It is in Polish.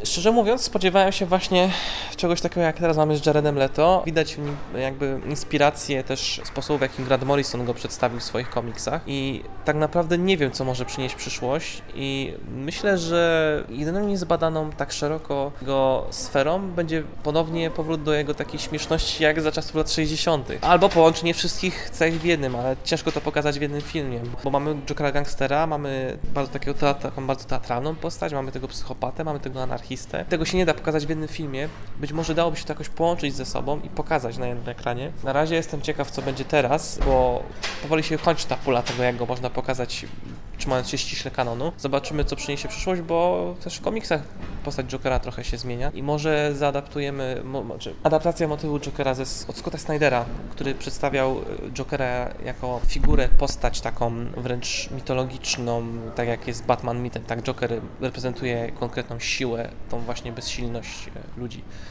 Szczerze mówiąc, spodziewałem się właśnie czegoś takiego, jak teraz mamy z Jaredem Leto. Widać w nim jakby inspirację też sposobu, w jakim Grant Morrison go przedstawił w swoich komiksach i tak naprawdę nie wiem, co może przynieść przyszłość i myślę, że jedyną niezbadaną tak szeroko go sferą będzie ponownie powrót do jego takiej śmieszności jak za czasów lat 60. Albo połączenie wszystkich cech w jednym, ale ciężko to pokazać w jednym filmie, bo mamy Jokera gangstera, mamy taką bardzo teatralną postać, mamy tego psychopatę, mamy tego anarchistę. Tego się nie da pokazać w jednym filmie. Być może dałoby się to jakoś połączyć ze sobą i pokazać na jednym ekranie. Na razie jestem ciekaw, co będzie teraz, bo powoli się kończy ta pula tego, jak go można pokazać, trzymając się ściśle kanonu. Zobaczymy, co przyniesie przyszłość, bo też w komiksach postać Jokera trochę się zmienia i może zaadaptujemy, adaptacja motywu Jokera od Scotta Snydera, który przedstawiał Jokera jako figurę, postać taką wręcz mitologiczną, tak jak jest Batman mitem, tak Joker reprezentuje konkretną siłę, tą właśnie bezsilność ludzi.